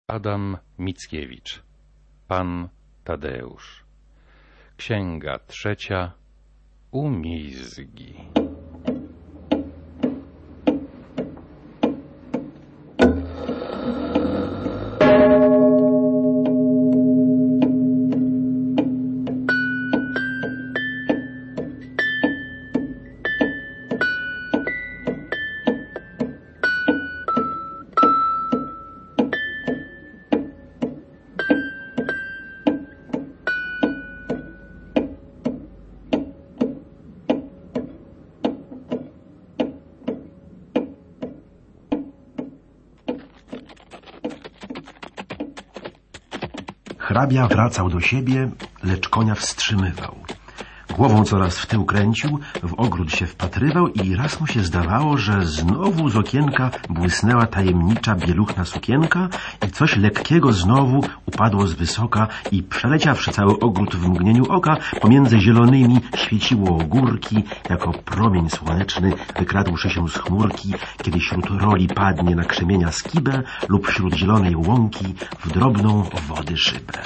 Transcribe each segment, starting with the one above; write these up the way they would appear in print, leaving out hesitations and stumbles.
Adam Mickiewicz. Pan Tadeusz. Księga 3. Umizgi. Hrabia wracał do siebie, lecz konia wstrzymywał. Głową coraz w tył kręcił, w ogród się wpatrywał i raz mu się zdawało, że znowu z okienka błysnęła tajemnicza bieluchna sukienka i coś lekkiego znowu upadło z wysoka i przeleciawszy cały ogród w mgnieniu oka, pomiędzy zielonymi świeciło ogórki, jako promień słoneczny wykradłszy się z chmurki, kiedy wśród roli padnie na krzemienia skibę lub wśród zielonej łąki w drobną wody szybę.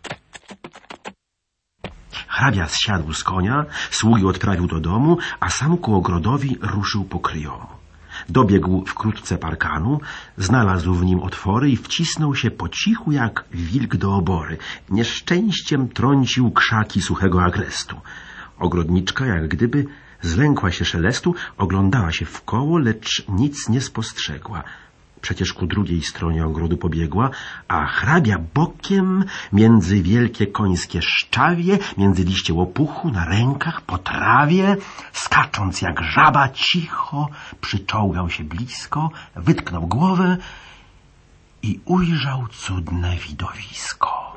Hrabia zsiadł z konia, sługi odprawił do domu, a sam ku ogrodowi ruszył po kryjomu. Dobiegł wkrótce parkanu, znalazł w nim otwory i wcisnął się po cichu jak wilk do obory. Nieszczęściem trącił krzaki suchego agrestu. Ogrodniczka, jak gdyby zlękła się szelestu, oglądała się wkoło, lecz nic nie spostrzegła. Przecież ku drugiej stronie ogrodu pobiegła, a hrabia bokiem między wielkie końskie szczawie, między liście łopuchu, na rękach, po trawie, skacząc jak żaba cicho, przyczołgał się blisko, wytknął głowę i ujrzał cudne widowisko.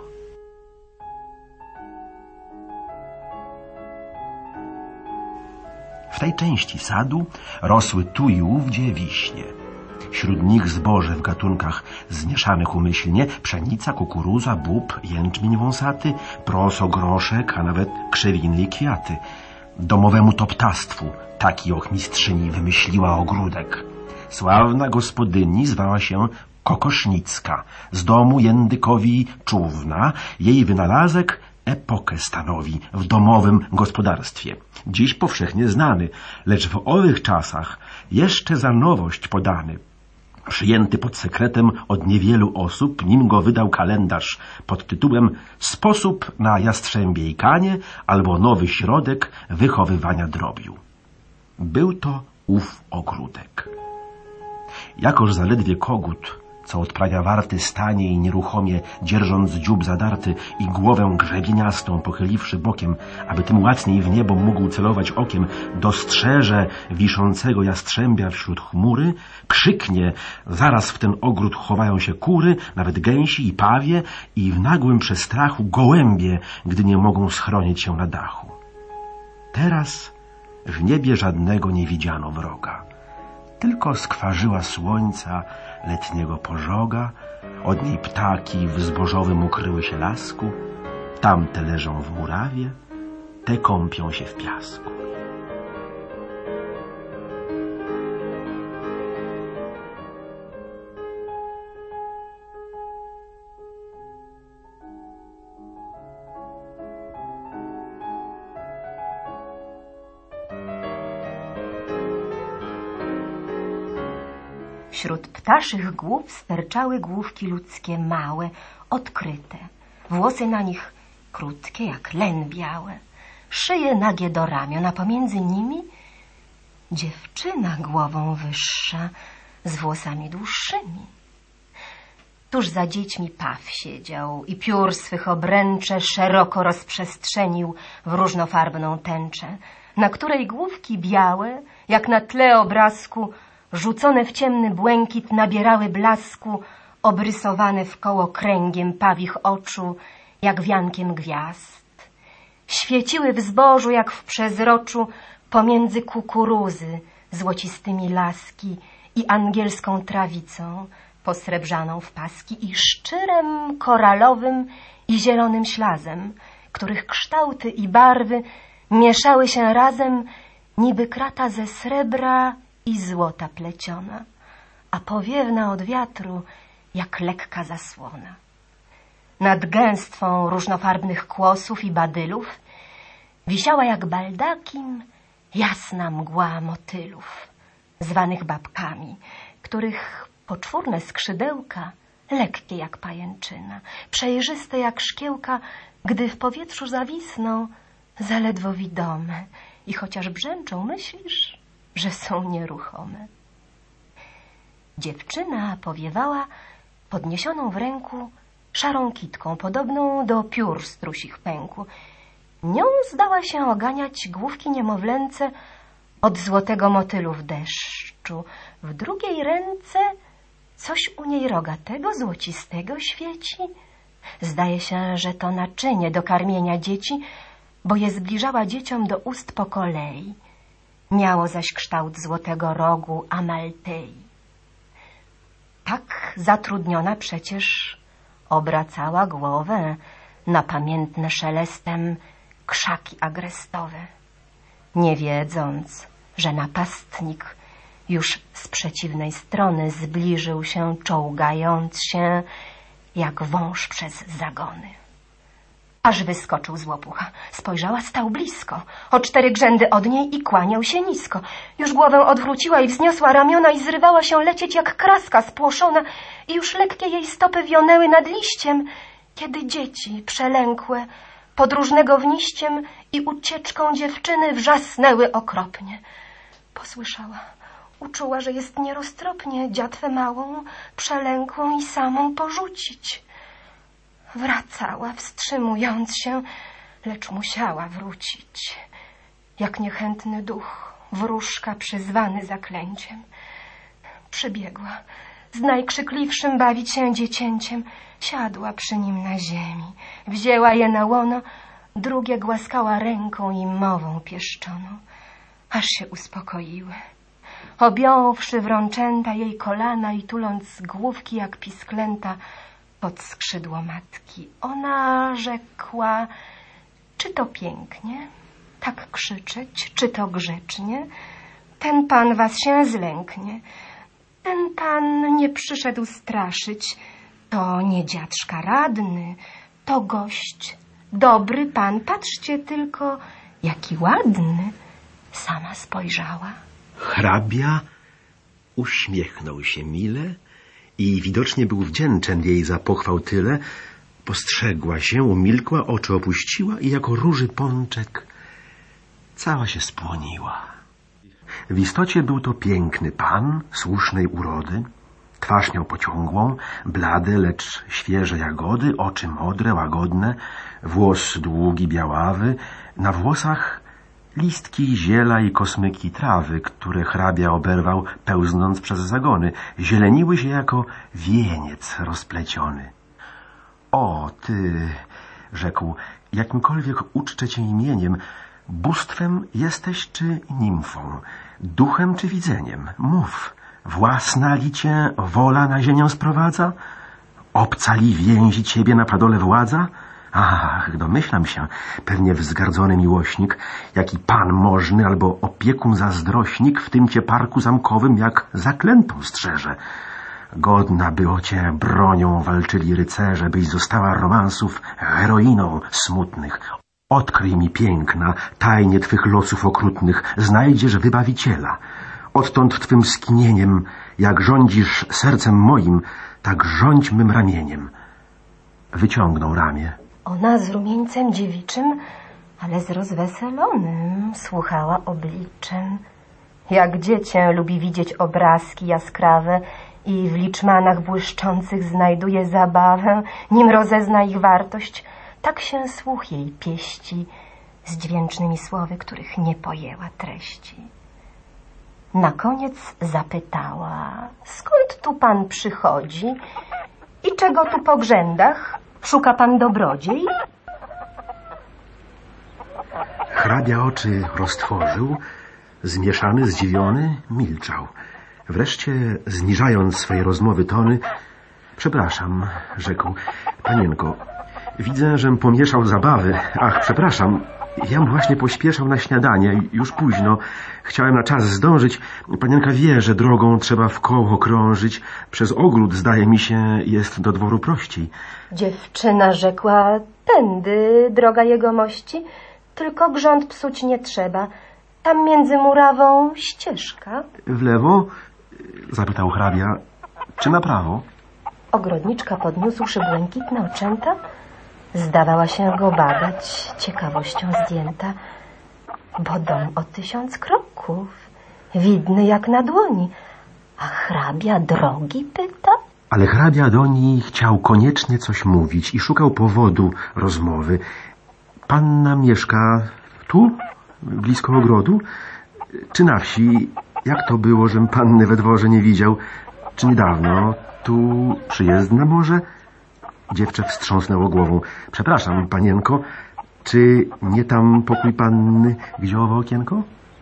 W tej części sadu rosły tu i ówdzie wiśnie. Wśród nich zboże w gatunkach zmieszanych umyślnie, pszenica, kukuruza, bób, jęczmień wąsaty, proso, groszek, a nawet krzewiny i kwiaty. Domowemu to ptactwu taki ochmistrzyni wymyśliła ogródek. Sławna gospodyni zwała się Kokosznicka, z domu jędykowi czówna, jej wynalazek epokę stanowi w domowym gospodarstwie. Dziś powszechnie znany, lecz w owych czasach jeszcze za nowość podany. Przyjęty pod sekretem od niewielu osób, nim go wydał kalendarz pod tytułem Sposób na jastrzębiej kanie albo nowy środek wychowywania drobiu. Był to ów ogródek. Jakoż zaledwie kogut, co odprawia warty, stanie i nieruchomie, dzierżąc dziób zadarty i głowę grzebieniastą pochyliwszy bokiem, aby tym łatwiej w niebo mógł celować okiem, dostrzeże wiszącego jastrzębia wśród chmury, krzyknie, zaraz w ten ogród chowają się kury, nawet gęsi i pawie i w nagłym przestrachu gołębie, gdy nie mogą schronić się na dachu. Teraz w niebie żadnego nie widziano wroga. Tylko skwarzyła słońca letniego pożoga, od niej ptaki w zbożowym ukryły się lasku, tamte leżą w murawie, te kąpią się w piasku. Wśród ptaszych głów sterczały główki ludzkie małe, odkryte. Włosy na nich krótkie jak len białe. Szyje nagie do ramion, a pomiędzy nimi dziewczyna głową wyższa z włosami dłuższymi. Tuż za dziećmi paw siedział i piór swych obręcze szeroko rozprzestrzenił w różnofarbną tęczę, na której główki białe, jak na tle obrazku, rzucone w ciemny błękit nabierały blasku, obrysowane wkoło kręgiem pawich oczu, jak wiankiem gwiazd. Świeciły w zbożu, jak w przezroczu, pomiędzy kukuruzy złocistymi laski i angielską trawicą, posrebrzaną w paski i szczyrem koralowym i zielonym ślazem, których kształty i barwy mieszały się razem, niby krata ze srebra i złota pleciona, a powiewna od wiatru jak lekka zasłona. Nad gęstwą różnofarbnych kłosów i badylów wisiała jak baldakim jasna mgła motylów, zwanych babkami, których poczwórne skrzydełka, lekkie jak pajęczyna, przejrzyste jak szkiełka, gdy w powietrzu zawisną, zaledwo widome i chociaż brzęczą, myślisz, że są nieruchome. Dziewczyna powiewała podniesioną w ręku szarą kitką, podobną do piór strusich pęku. Nią zdała się oganiać główki niemowlęce od złotego motylu w deszczu. W drugiej ręce coś u niej rogatego, złocistego świeci. Zdaje się, że to naczynie do karmienia dzieci, bo je zbliżała dzieciom do ust po kolei. Miało zaś kształt złotego rogu amaltei. Tak zatrudniona przecież obracała głowę napamiętne szelestem krzaki agrestowe, nie wiedząc, że napastnik już z przeciwnej strony zbliżył się, czołgając się jak wąż przez zagony. Aż wyskoczył z łopucha. Spojrzała, stał blisko, o 4 grzędy od niej i kłaniał się nisko. Już głowę odwróciła i wzniosła ramiona i zrywała się lecieć jak kraska spłoszona i już lekkie jej stopy wionęły nad liściem, kiedy dzieci przelękłe podróżnego wniściem i ucieczką dziewczyny wrzasnęły okropnie. Posłyszała, uczuła, że jest nieroztropnie dziatwę małą, przelękłą i samą porzucić. Wracała, wstrzymując się, lecz musiała wrócić, jak niechętny duch, wróżka przyzwany zaklęciem. Przybiegła, z najkrzykliwszym bawić się dziecięciem, siadła przy nim na ziemi, wzięła je na łono, drugie głaskała ręką i mową pieszczoną, aż się uspokoiły. Objąwszy w rączęta jej kolana i tuląc główki jak pisklęta pod skrzydło matki, ona rzekła, czy to pięknie, tak krzyczeć, czy to grzecznie? Ten pan was się zlęknie. Ten pan nie przyszedł straszyć. To nie dziad szkaradny, to gość. Dobry pan, patrzcie tylko, jaki ładny. Sama spojrzała. Hrabia uśmiechnął się mile i widocznie był wdzięczny jej za pochwał tyle. Postrzegła się, umilkła, oczy opuściła i jako róży pączek cała się spłoniła. W istocie był to piękny pan, słusznej urody. Twarz miał pociągłą, blade, lecz świeże jagody, oczy modre, łagodne, włos długi, białawy, na włosach listki ziela i kosmyki trawy, które hrabia oberwał, pełznąc przez zagony, zieleniły się jako wieniec rozpleciony. O, ty, rzekł, jakimkolwiek uczczę cię imieniem, bóstwem jesteś czy nimfą, duchem czy widzeniem? Mów, własna li cię wola na ziemię sprowadza? Obca li więzi ciebie na padole władza? Ach, domyślam się, pewnie wzgardzony miłośnik, jaki pan możny albo opiekun zazdrośnik w tym cię parku zamkowym jak zaklętą strzeże. Godna by o cię bronią walczyli rycerze, byś została romansów heroiną smutnych. Odkryj mi, piękna, tajnie twych losów okrutnych, znajdziesz wybawiciela. Odtąd twym skinieniem, jak rządzisz sercem moim, tak rządź mym ramieniem. Wyciągnął ramię. Ona z rumieńcem dziewiczym, ale z rozweselonym słuchała obliczem. Jak dziecię lubi widzieć obrazki jaskrawe i w liczmanach błyszczących znajduje zabawę, nim rozezna ich wartość, tak się słuch jej pieści z dźwięcznymi słowy, których nie pojęła treści. Na koniec zapytała, skąd tu pan przychodzi i czego tu po grzędach szuka pan dobrodziej? Hrabia oczy roztworzył, zmieszany, zdziwiony, milczał. Wreszcie, zniżając swej rozmowy tony, przepraszam, rzekł, panienko, widzę, żem pomieszał zabawy. Ach, przepraszam, Jam właśnie pośpieszał na śniadanie. Już późno. Chciałem na czas zdążyć. Panienka wie, że drogą trzeba w koło krążyć. Przez ogród, zdaje mi się, jest do dworu prościej. Dziewczyna rzekła: tędy, droga jegomości, tylko grząd psuć nie trzeba. Tam między murawą ścieżka. W lewo? Zapytał hrabia. Czy na prawo? Ogrodniczka, podniósłszy błękitne oczęta, zdawała się go badać, ciekawością zdjęta, bo dom o 1000 kroków, widny jak na dłoni, a hrabia drogi pyta. Ale hrabia do niej chciał koniecznie coś mówić i szukał powodu rozmowy. Panna mieszka tu, blisko ogrodu? Czy na wsi? Jak to było, żem panny we dworze nie widział? Czy niedawno? Tu przyjezdna może? Dziewczę wstrząsnęło głową. Przepraszam, panienko, czy nie tam pokój panny, gdzie owo okienko?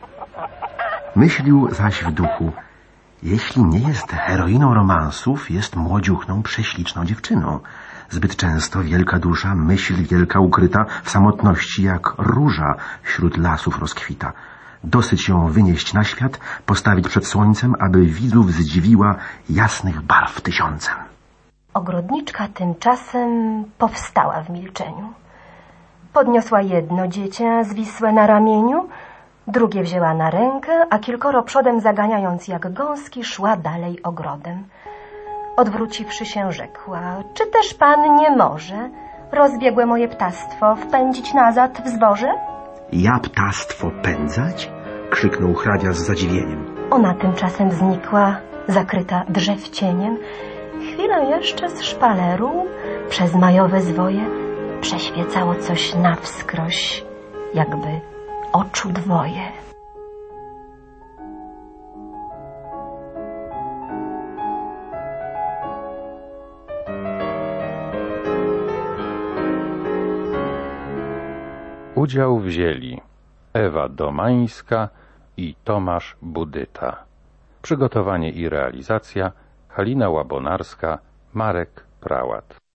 Myślił zaś w duchu. Jeśli nie jest heroiną romansów, jest młodziuchną, prześliczną dziewczyną. Zbyt często wielka dusza, myśl wielka ukryta w samotności jak róża wśród lasów rozkwita. Dosyć ją wynieść na świat, postawić przed słońcem, aby widzów zdziwiła jasnych barw 1000. Ogrodniczka tymczasem powstała w milczeniu. Podniosła jedno dziecię zwisłe na ramieniu, drugie wzięła na rękę, a kilkoro przodem zaganiając jak gąski szła dalej ogrodem. Odwróciwszy się, rzekła: czy też pan nie może rozbiegłe moje ptactwo wpędzić nazad w zboże? Ja ptactwo pędzać? Krzyknął hrabia z zadziwieniem. Ona tymczasem znikła, zakryta drzew cieniem. Chwilę jeszcze z szpaleru przez majowe zwoje przeświecało coś na wskroś, jakby oczu dwoje. Udział wzięli Ewa Domańska i Tomasz Budyta. Przygotowanie i realizacja Halina Łabonarska, Marek Prałat.